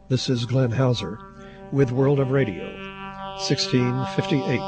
This is Glenn Hauser with World of Radio, 1658.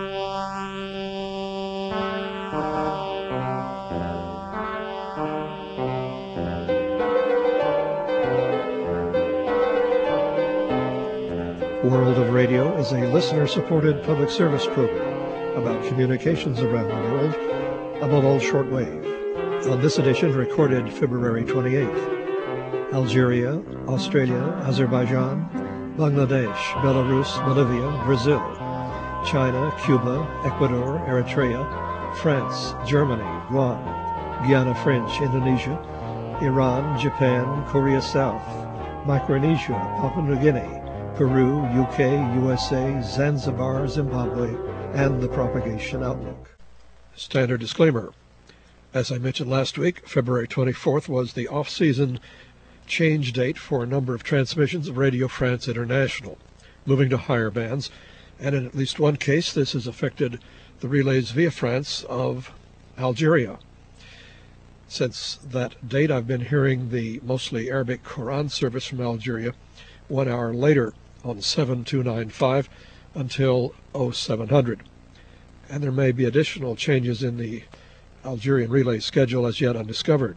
World of Radio is a listener-supported public service program about communications around the world, above all shortwave. On this edition, recorded February 28th, Algeria, Australia, Azerbaijan, Bangladesh, Belarus, Bolivia, Brazil, China, Cuba, Ecuador, Eritrea, France, Germany, Guam, Guyana French, Indonesia, Iran, Japan, Korea South, Micronesia, Papua New Guinea, Peru, UK, USA, Zanzibar, Zimbabwe, and the Propagation Outlook. Standard disclaimer. As I mentioned last week, February 24th was the off-season change date for a number of transmissions of Radio France International, moving to higher bands, and in at least one case this has affected the relays via France of Algeria. Since that date, I've been hearing the mostly Arabic Quran service from Algeria 1 hour later on 7295 until 0700. And there may be additional changes in the Algerian relay schedule as yet undiscovered.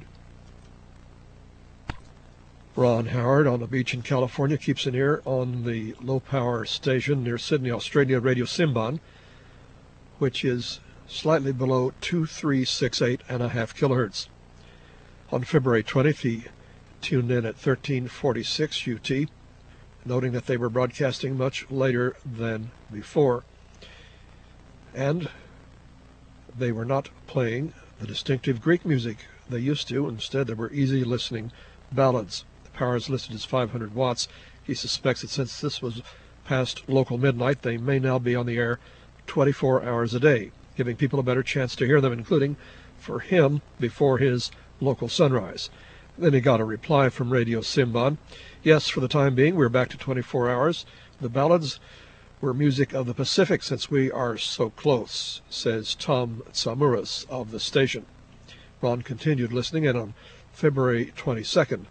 Ron Howard on the beach in California keeps an ear on the low-power station near Sydney, Australia, Radio Simban, which is slightly below 2368.5 kilohertz. On February 20th, he tuned in at 1346 UT, noting that they were broadcasting much later than before, and they were not playing the distinctive Greek music they used to. Instead, there were easy-listening ballads. The power is listed as 500 watts. He suspects that since this was past local midnight, they may now be on the air 24 hours a day, giving people a better chance to hear them, including, for him, before his local sunrise. Then he got a reply from Radio Simban. Yes, for the time being, we're back to 24 hours. The ballads were music of the Pacific since we are so close, says Tom Tsamuras of the station. Ron continued listening, and on February 22nd,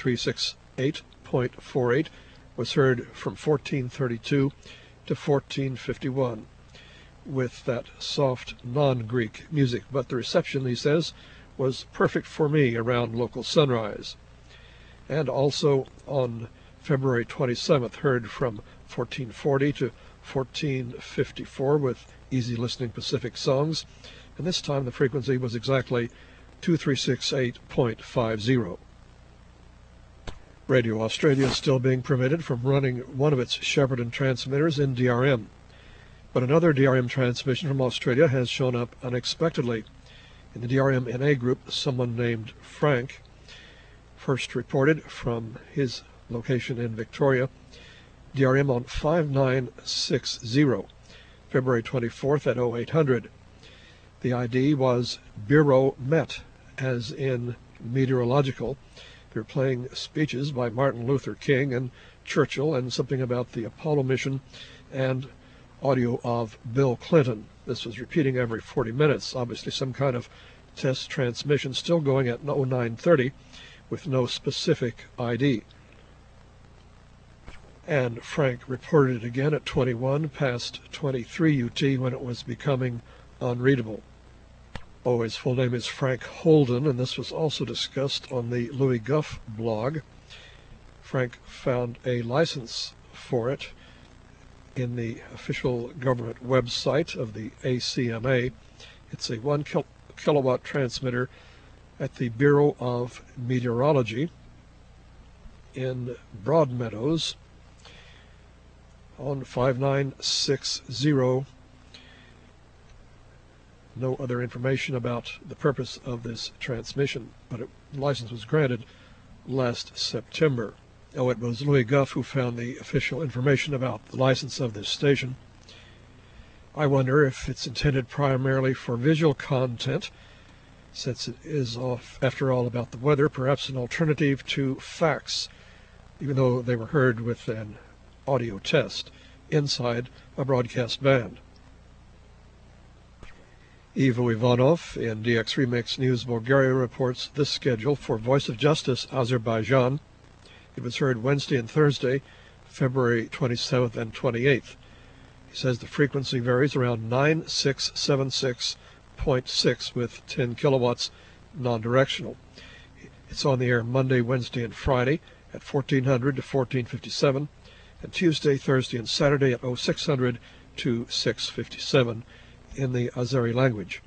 2368.48 was heard from 1432 to 1451 with that soft non-Greek music. But the reception, he says, was perfect for me around local sunrise. And also on February 27th, heard from 1440 to 1454 with easy listening Pacific songs, and this time the frequency was exactly 2368.50. Radio Australia is still being prevented from running one of its Shepparton transmitters in DRM, but another DRM transmission from Australia has shown up unexpectedly. In the DRM NA group, someone named Frank first reported from his location in Victoria, DRM on 5960, February 24th at 0800. The ID was Bureau Met, as in meteorological. They're playing speeches by Martin Luther King and Churchill and something about the Apollo mission and audio of Bill Clinton. This was repeating every 40 minutes, obviously some kind of test transmission, still going at 0930 with no specific ID. And Frank reported it again at 21 past 23 UT when it was becoming unreadable. Oh, his full name is Frank Holden, and this was also discussed on the Louis Guff blog. Frank found a license for it in the official government website of the ACMA. It's a 1 kilowatt transmitter at the Bureau of Meteorology in Broadmeadows on 5960. No other information about the purpose of this transmission, but the license was granted last September. Oh, it was Louis Guff who found the official information about the license of this station. I wonder if it's intended primarily for visual content, since it is, after all, about the weather, perhaps an alternative to facts, even though they were heard with an audio test inside a broadcast band. Ivo Ivanov in DX Remix News Bulgaria reports this schedule for Voice of Justice Azerbaijan. It was heard Wednesday and Thursday, February 27th and 28th. He says the frequency varies around 9676.6 with 10 kilowatts non-directional. It's on the air Monday, Wednesday, and Friday at 1400 to 1457, and Tuesday, Thursday, and Saturday at 0600 to 657 in the Azeri language.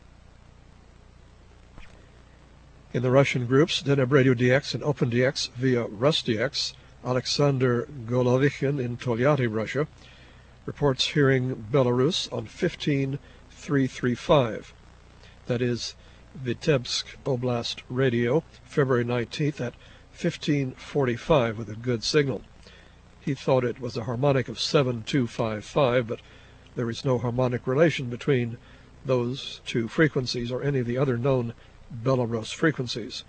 In the Russian groups, Deneb Radio DX and OpenDX via RusDX, Alexander Golovikhin in Tolyatti, Russia, reports hearing Belarus on 15335. That is Vitebsk Oblast Radio, February 19th at 1545 with a good signal. He thought it was a harmonic of 7255, but there is no harmonic relation between those two frequencies or any of the other known Belarus frequencies.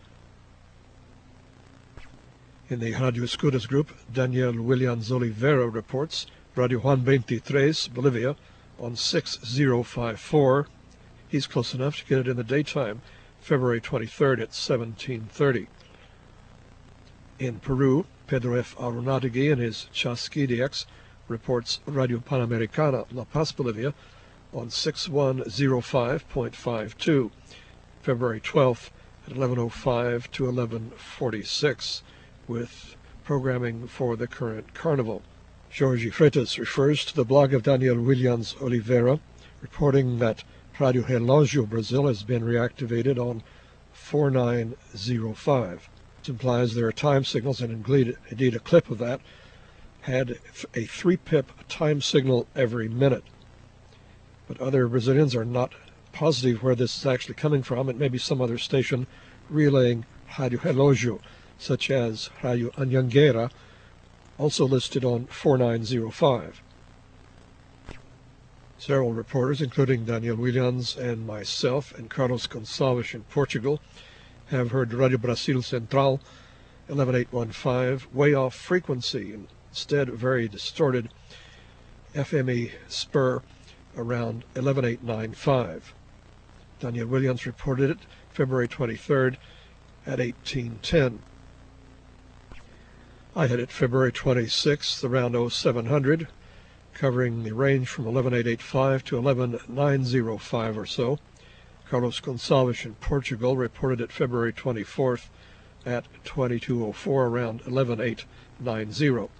In the Radio Escudas group, Daniel Williams Oliveira reports Radio Juan 23, Bolivia, on 6054. He's close enough to get it in the daytime, February 23rd at 1730. In Peru, Pedro F. Arunategui and his Chasqui-DX reports Radio Panamericana, La Paz, Bolivia, on 6105.52, February 12th at 11:05 to 11:46, with programming for the current carnival. Jorge Freitas refers to the blog of Daniel Williams Oliveira, reporting that Radio Relógio Brazil has been reactivated on 4905. This implies there are time signals, and indeed a clip of that had a 3-pip time signal every minute. But other Brazilians are not positive where this is actually coming from. It may be some other station relaying Radio Relógio, such as Radio Anhanguera, also listed on 4905. Several reporters, including Daniel Williams and myself and Carlos Gonçalves in Portugal, have heard Radio Brasil Central 11815 way off frequency, instead very distorted FME spur around 11895. Daniel Williams reported it February 23rd at 1810. I had it February 26th around 0700, covering the range from 11885 to 11905 or so. Carlos Gonçalves in Portugal reported it February 24th at 2204 around 11890.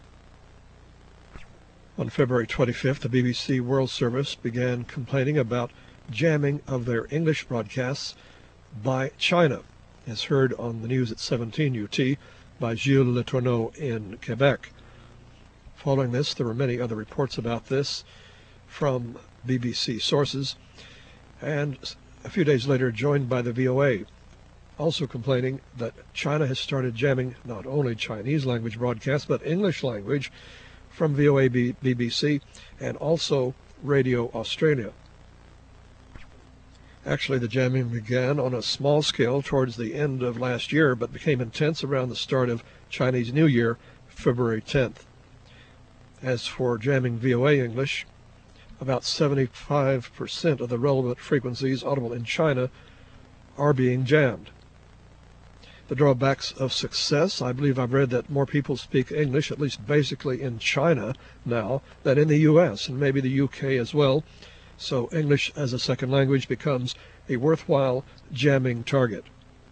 On February 25th, the BBC World Service began complaining about jamming of their English broadcasts by China, as heard on the news at 17 UT by Gilles Letourneau in Quebec. Following this, there were many other reports about this from BBC sources, and a few days later joined by the VOA, also complaining that China has started jamming not only Chinese language broadcasts, but English language from VOA, BBC, and also Radio Australia. Actually, the jamming began on a small scale towards the end of last year, but became intense around the start of Chinese New Year, February 10th. As for jamming VOA English, about 75% of the relevant frequencies audible in China are being jammed. The drawbacks of success, I believe I've read that more people speak English, at least basically in China now, than in the US and maybe the UK as well. So English as a second language becomes a worthwhile jamming target.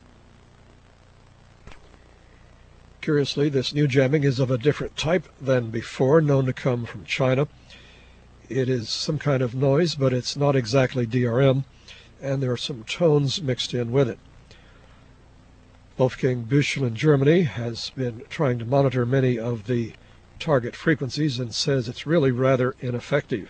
Curiously, this new jamming is of a different type than before, known to come from China. It is some kind of noise, but it's not exactly DRM, and there are some tones mixed in with it. Wolfgang Büchel in Germany has been trying to monitor many of the target frequencies and says it's really rather ineffective.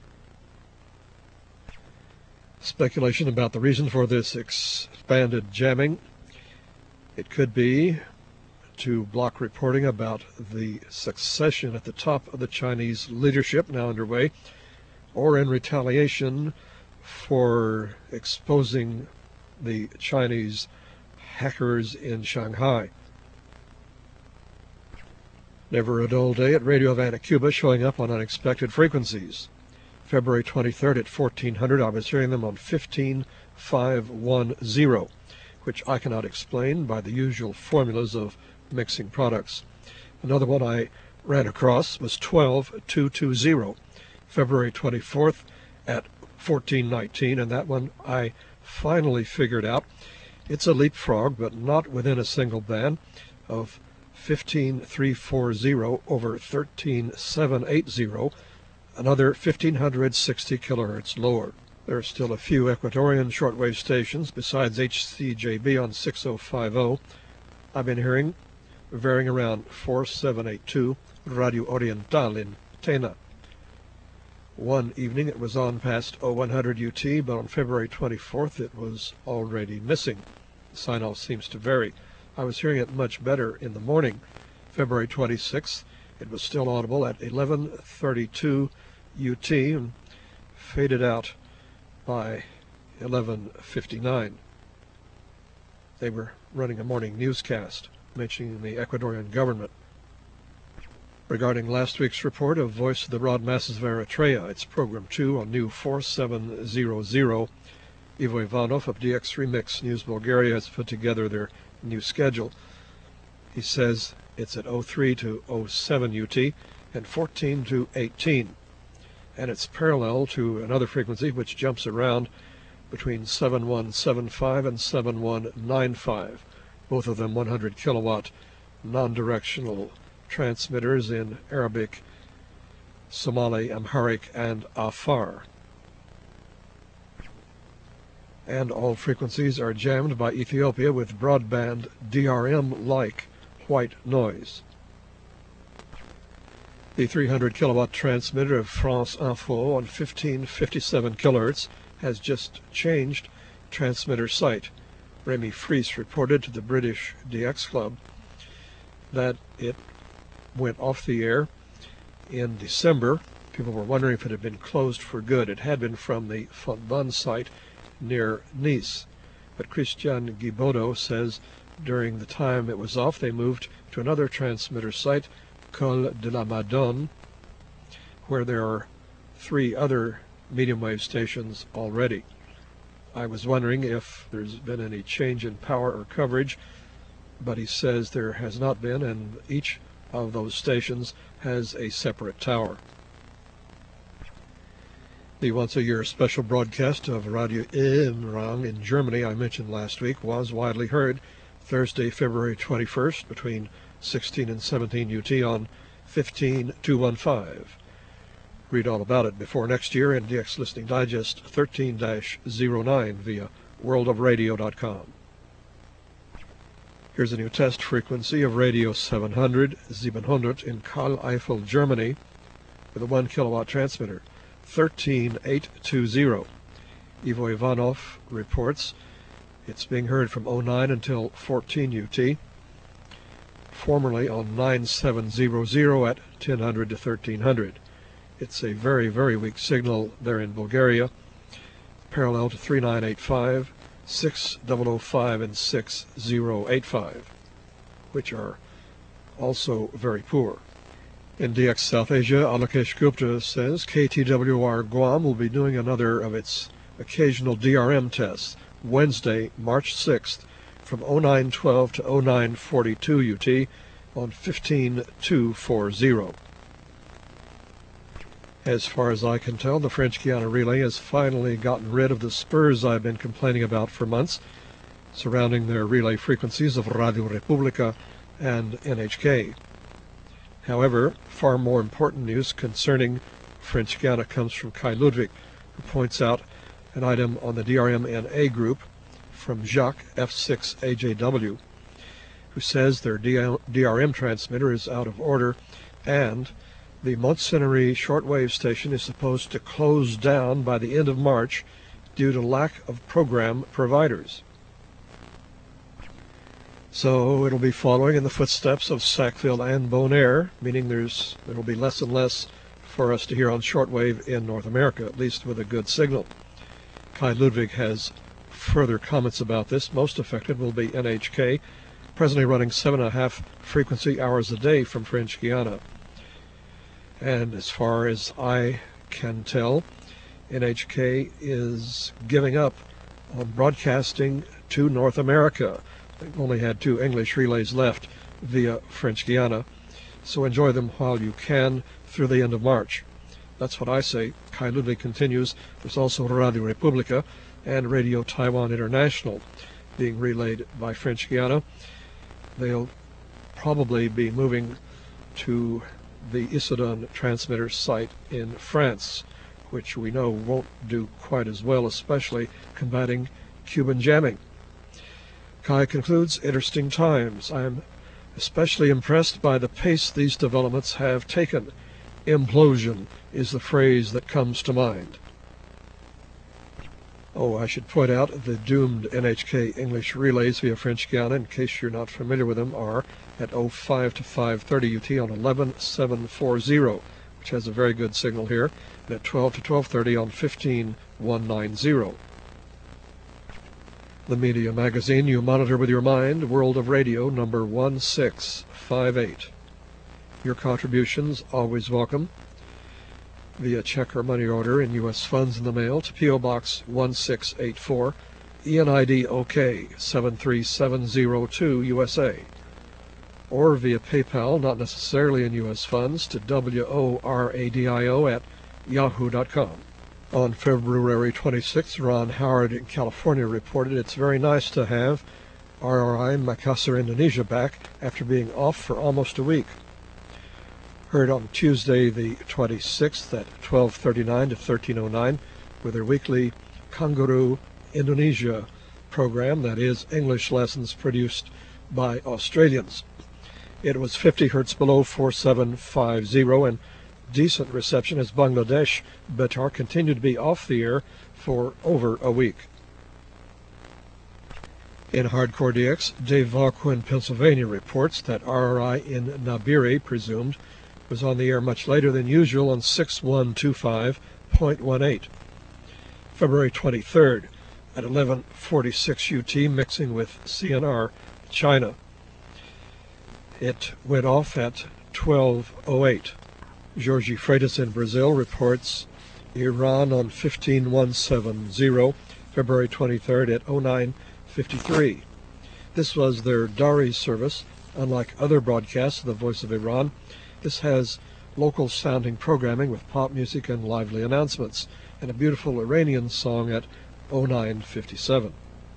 Speculation about the reason for this expanded jamming. It could be to block reporting about the succession at the top of the Chinese leadership now underway, or in retaliation for exposing the Chinese hackers in Shanghai. Never a dull day at Radio Havana, Cuba, showing up on unexpected frequencies. February 23rd at 1400, I was hearing them on 15510, which I cannot explain by the usual formulas of mixing products. Another one I ran across was 12220, February 24th at 1419, and that one I finally figured out. It's a leapfrog, but not within a single band of 15340 over 13780, another 1560 kilohertz lower. There are still a few Ecuadorian shortwave stations besides HCJB on 6050. I've been hearing varying around 4782 Radio Oriental in Tena. One evening it was on past 0100 UT, but on February 24th it was already missing. The sign-off seems to vary. I was hearing it much better in the morning. February 26th, it was still audible at 1132 UT and faded out by 11:59. They were running a morning newscast mentioning the Ecuadorian government. Regarding last week's report of Voice of the Broad Masses of Eritrea, it's Program 2 on New 4700. Ivo Ivanov of DX Remix News Bulgaria has put together their new schedule. He says it's at 03 to 07 UT and 14 to 18. And it's parallel to another frequency which jumps around between 7175 and 7195, both of them 100 kilowatt non-directional transmitters in Arabic, Somali, Amharic, and Afar. And all frequencies are jammed by Ethiopia with broadband DRM-like white noise. The 300 kilowatt transmitter of France Info on 1557 kilohertz has just changed transmitter site. Remy Fries reported to the British DX Club that it went off the air in December. People were wondering if it had been closed for good. It had been from the Fontbonne site near Nice. But Christian Guibaudot says during the time it was off, they moved to another transmitter site, Col de la Madone, where there are 3 other medium wave stations already. I was wondering if there's been any change in power or coverage, but he says there has not been, and each of those stations has a separate tower. The once-a-year special broadcast of Radio Imrang in Germany I mentioned last week was widely heard Thursday, February 21st between 16 and 17 UT on 15215. Read all about it before next year in DX Listening Digest 13-09 via worldofradio.com. Here's a new test frequency of Radio 700 in Karl Eiffel, Germany, with a 1 kilowatt transmitter, 13820. Ivo Ivanov reports it's being heard from 09 until 14 UT, formerly on 9700 at 1000 to 1300. It's a very, very weak signal there in Bulgaria, parallel to 3985, 6005, and 6085, which are also very poor. In DX South Asia, Alakesh Gupta says KTWR Guam will be doing another of its occasional DRM tests Wednesday, March 6th from 0912 to 0942 UT on 15240. As far as I can tell, the French Guiana Relay has finally gotten rid of the spurs I've been complaining about for months surrounding their relay frequencies of Radio Republica and NHK. However, far more important news concerning French Guiana comes from Kai Ludwig, who points out an item on the DRM-NA group from Jacques F6AJW, who says their DRM transmitter is out of order and the Montsenery shortwave station is supposed to close down by the end of March due to lack of program providers. So it'll be following in the footsteps of Sackville and Bonaire, meaning there will be less and less for us to hear on shortwave in North America, at least with a good signal. Kai Ludwig has further comments about this. Most affected will be NHK, presently running 7.5 frequency hours a day from French Guiana. And as far as I can tell, NHK is giving up on broadcasting to North America. They've only had 2 English relays left via French Guiana, so enjoy them while you can through the end of March. That's what I say. Kai Ludwig continues. There's also Radio Republica and Radio Taiwan International being relayed by French Guiana. They'll probably be moving to the Issoudun transmitter site in France, which we know won't do quite as well, especially combating Cuban jamming. Kai concludes, interesting times. I am especially impressed by the pace these developments have taken. Implosion is the phrase that comes to mind. Oh, I should point out the doomed NHK English relays via French Guiana, in case you're not familiar with them, are at 05 to 5:30 UT on 11740, which has a very good signal here, and at 12 to 12:30 on 15190. The Media Magazine you monitor with your mind, World of Radio, number 1658. Your contributions always welcome. Via check or money order in U.S. funds in the mail to P.O. Box 1684, ENID OK 73702 USA. Or via PayPal, not necessarily in U.S. funds, to WORADIO@yahoo.com. On February 26th, Ron Howard in California reported, "It's very nice to have RRI Makassar, Indonesia back after being off for almost a week." Heard on Tuesday the 26th at 12:39 to 13:09 with their weekly Kangaroo Indonesia program, that is, English lessons produced by Australians. It was 50 hertz below 4750 and decent reception as Bangladesh Betar continued to be off the air for over a week. In Hardcore DX, Dave Valco in Pennsylvania reports that RRI in Nabire, presumed, was on the air much later than usual on 6125.18. February 23rd at 11:46 UT, mixing with CNR China. It went off at 12:08. Jorge Freitas in Brazil reports Iran on 15170, February 23rd at 09:53. This was their Dari service. Unlike other broadcasts of the Voice of Iran, this has local-sounding programming with pop music and lively announcements, and a beautiful Iranian song at 09:57.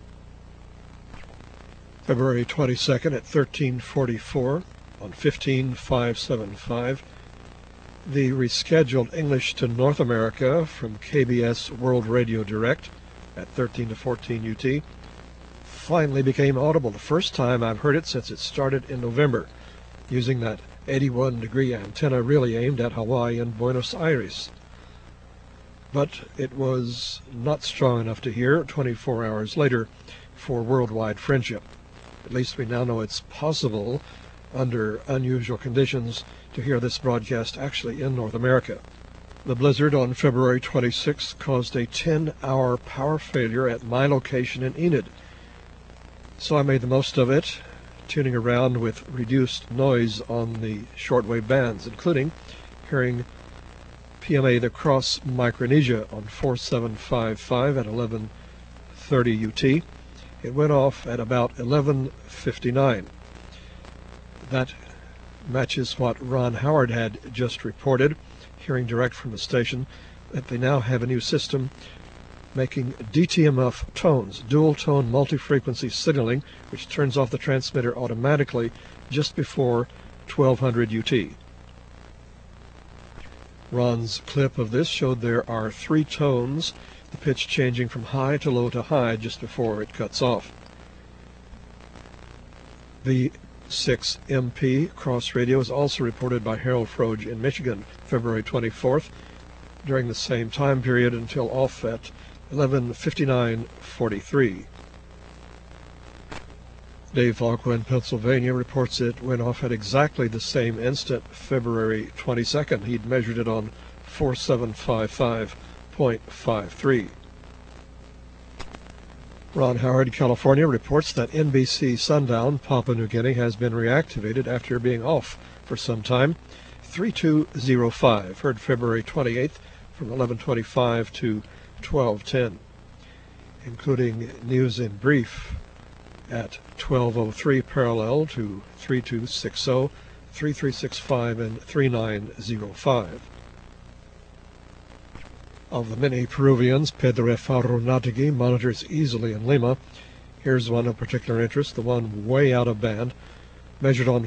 February 22nd at 13:44 on 15575, the rescheduled English to North America from KBS World Radio Direct at 13 to 14 UT finally became audible, the first time I've heard it since it started in November, using that 81-degree antenna really aimed at Hawaii and Buenos Aires. But it was not strong enough to hear 24 hours later for worldwide friendship. At least we now know it's possible, under unusual conditions, to hear this broadcast actually in North America. The blizzard on February 26 caused a 10-hour power failure at my location in Enid, so I made the most of it, tuning around with reduced noise on the shortwave bands, including hearing PMA The Cross Micronesia on 4755 at 11:30 UT. It went off at about 11:59. That matches what Ron Howard had just reported, hearing direct from the station that they now have a new system making DTMF tones, dual-tone multi-frequency signaling, which turns off the transmitter automatically just before 1200 UT. Ron's clip of this showed there are 3 tones, the pitch changing from high to low to high just before it cuts off. The 6MP cross radio is also reported by Harold Froge in Michigan, February 24th, during the same time period until off at 11:59:43. Dave Valco in Pennsylvania reports it went off at exactly the same instant, February 22nd. He'd measured it on 4755.53. Ron Howard, California, reports that NBC Sundown, Papua New Guinea, has been reactivated after being off for some time. 3205, heard February 28th from 11:25 to 12:10, including news in brief at 12:03 parallel to 3260, 3365 and 3905. Of the many Peruvians Pedro Farronategui monitors easily in Lima, here's one of particular interest, the one way out of band, measured on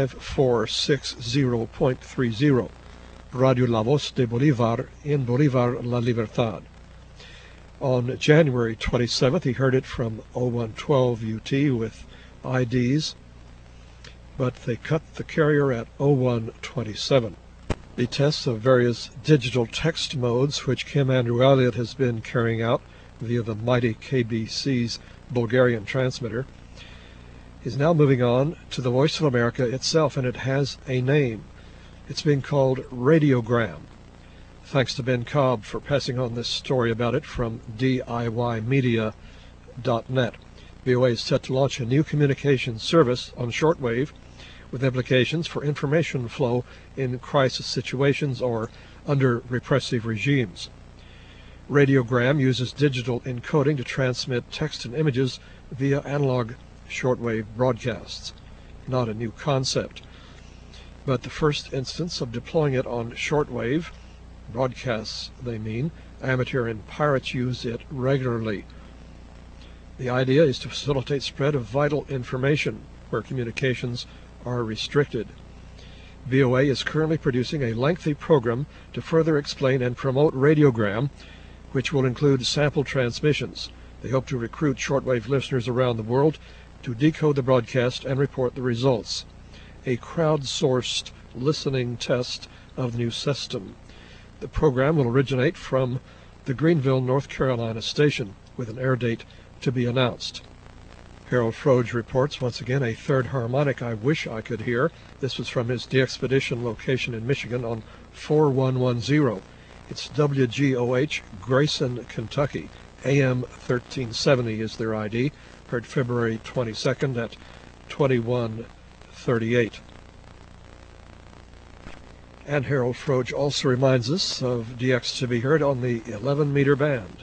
5460.30, Radio La Voz de Bolívar in Bolívar La Libertad. On January 27th, he heard it from 0112 UT with IDs, but they cut the carrier at 0127. The tests of various digital text modes, which Kim Andrew Elliott has been carrying out via the mighty KBC's Bulgarian transmitter, is now moving on to the Voice of America itself, and it has a name. It's being called Radiogram. Thanks to Ben Cobb for passing on this story about it from DIYmedia.net. VOA is set to launch a new communications service on shortwave with implications for information flow in crisis situations or under repressive regimes. Radiogram uses digital encoding to transmit text and images via analog shortwave broadcasts. Not a new concept, but the first instance of deploying it on shortwave broadcasts, they mean. Amateur and pirates use it regularly. The idea is to facilitate spread of vital information where communications are restricted. VOA is currently producing a lengthy program to further explain and promote Radiogram, which will include sample transmissions. They hope to recruit shortwave listeners around the world to decode the broadcast and report the results. A crowdsourced listening test of the new system. The program will originate from the Greenville, North Carolina station, with an air date to be announced. Harold Froge reports once again a third harmonic I wish I could hear. This was from his DXpedition location in Michigan on 4110. It's WGOH, Grayson, Kentucky. AM 1370 is their ID. Heard February 22nd at 2138. And Harold Froge also reminds us of DX to be heard on the 11-meter band.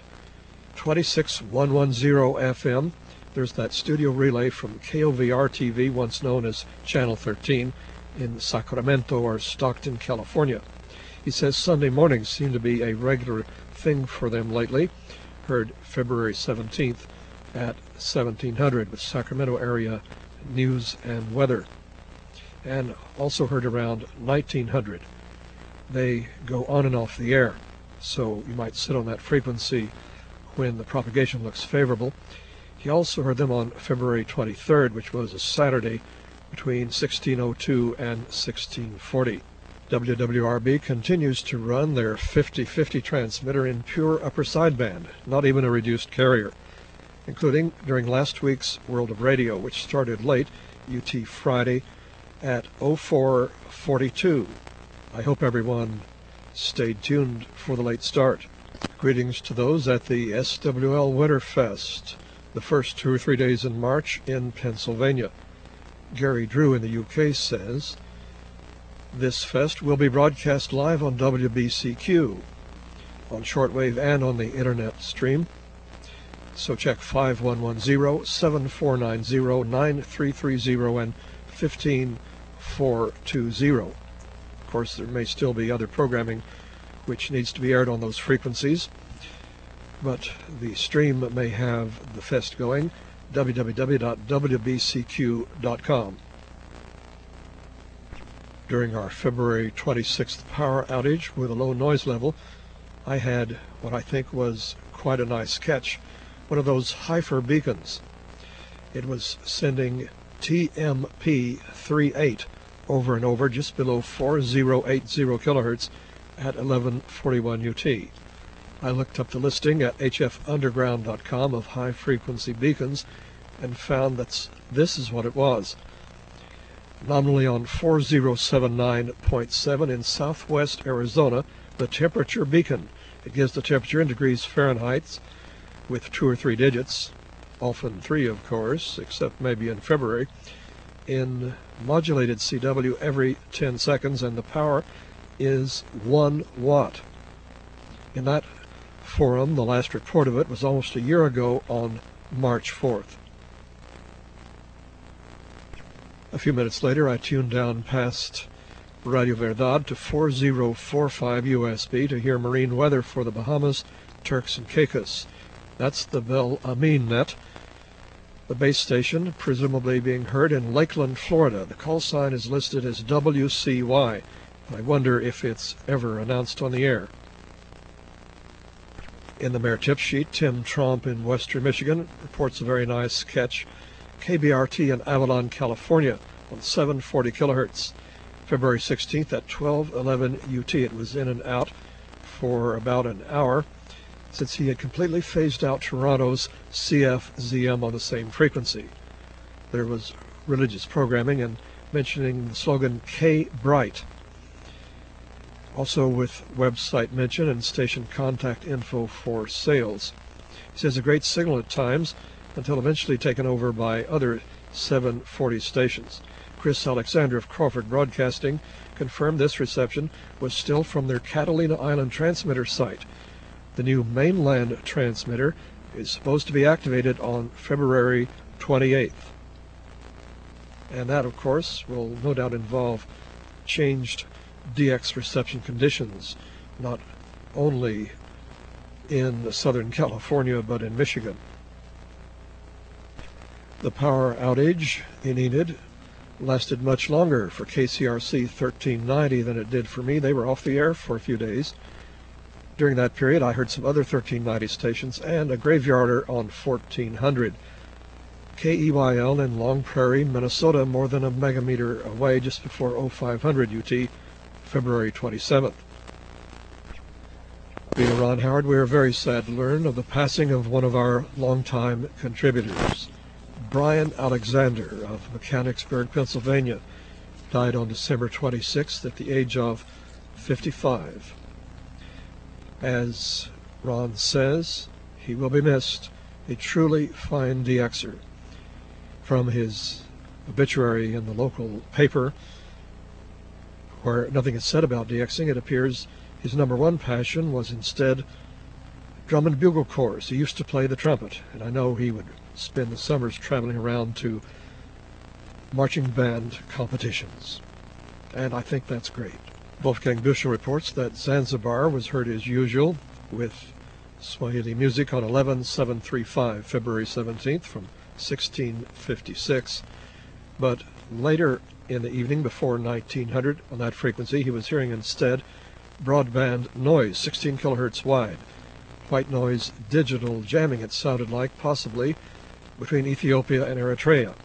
26110 FM. There's that studio relay from KOVR-TV, once known as Channel 13, in Sacramento or Stockton, California. He says Sunday mornings seem to be a regular thing for them lately. Heard February 17th at 1700 with Sacramento area news and weather. And also heard around 1900. They go on and off the air, so you might sit on that frequency when the propagation looks favorable. He also heard them on February 23rd, which was a Saturday, between 1602 and 1640. WWRB continues to run their 50/50 transmitter in pure upper sideband, not even a reduced carrier, including during last week's World of Radio, which started late, UT Friday, at 0442. I hope everyone stayed tuned for the late start. Greetings to those at the SWL Winterfest, the first 2 or 3 days in March in Pennsylvania. Gary Drew in the UK says, this fest will be broadcast live on WBCQ, on shortwave and on the internet stream. So check 5110-7490-9330 and 15420. Of course, there may still be other programming which needs to be aired on those frequencies, but the stream may have the fest going, www.wbcq.com. During our February 26th power outage with a low noise level, I had what I think was quite a nice catch, one of those Heifer beacons. It was sending TMP38 over and over just below 4080 kilohertz at 1141 UT. I looked up the listing at hfunderground.com of high-frequency beacons and found that this is what it was. Nominally on 4079.7 in southwest Arizona, the temperature beacon. It gives the temperature in degrees Fahrenheit with 2 or 3 digits, often 3 of course, except maybe in February, in modulated CW every 10 seconds, and the power is 1 watt. In that forum, the last report of it was almost a year ago on March 4th. A few minutes later, I tuned down past Radio Verdad to 4045 USB to hear marine weather for the Bahamas, Turks and Caicos. That's the Bel Amin net. The base station, presumably being heard in Lakeland, Florida. The call sign is listed as WCY. I wonder if it's ever announced on the air. In the Mayor tip sheet, Tim Tromp in western Michigan reports a very nice catch. KBRT in Avalon, California on 740 kilohertz. February 16th at 12:11 UT. It was in and out for about an hour since he had completely phased out Toronto's CFZM on the same frequency. There was religious programming and mentioning the slogan K Bright. Also with website mention and station contact info for sales. He says a great signal at times until eventually taken over by other 740 stations. Chris Alexander of Crawford Broadcasting confirmed this reception was still from their Catalina Island transmitter site. The new mainland transmitter is supposed to be activated on February 28th. And that, of course, will no doubt involve changed DX reception conditions, not only in Southern California, but in Michigan. The power outage in Enid lasted much longer for KCRC 1390 than it did for me. They were off the air for a few days. During that period, I heard some other 1390 stations and a graveyarder on 1400. KEYL in Long Prairie, Minnesota, more than a megameter away, just before 0500 UT, February 27th. Via Ron Howard, we are very sad to learn of the passing of one of our longtime contributors. Brian Alexander of Mechanicsburg, Pennsylvania, died on December 26th at the age of 55. As Ron says, he will be missed, a truly fine DXer. From his obituary in the local paper, where nothing is said about DXing, it appears his number one passion was instead drum and bugle corps. He used to play the trumpet, and I know he would spend the summers traveling around to marching band competitions. And I think that's great. Wolfgang Büchel reports that Zanzibar was heard as usual with Swahili music on 11735, February 17th from 1656. But later in the evening, before 1900, on that frequency, he was hearing instead broadband noise, 16 kilohertz wide. White noise digital jamming, it sounded like, possibly between Ethiopia and Eritrea.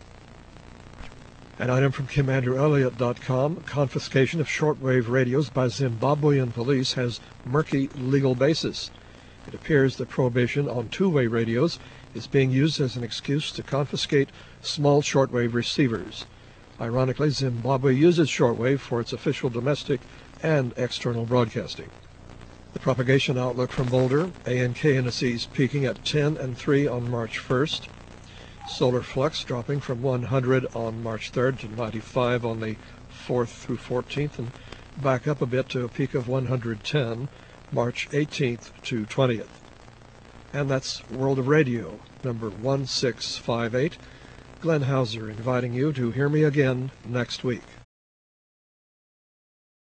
An item from KimAndrewElliott.com, confiscation of shortwave radios by Zimbabwean police has murky legal basis. It appears that prohibition on two-way radios is being used as an excuse to confiscate small shortwave receivers. Ironically, Zimbabwe uses shortwave for its official domestic and external broadcasting. The propagation outlook from Boulder, ANK indices peaking at 10 and 3 on March 1st. Solar flux dropping from 100 on March 3rd to 95 on the 4th through 14th, and back up a bit to a peak of 110 March 18th to 20th. And that's World of Radio, number 1658. Glenn Hauser inviting you to hear me again next week.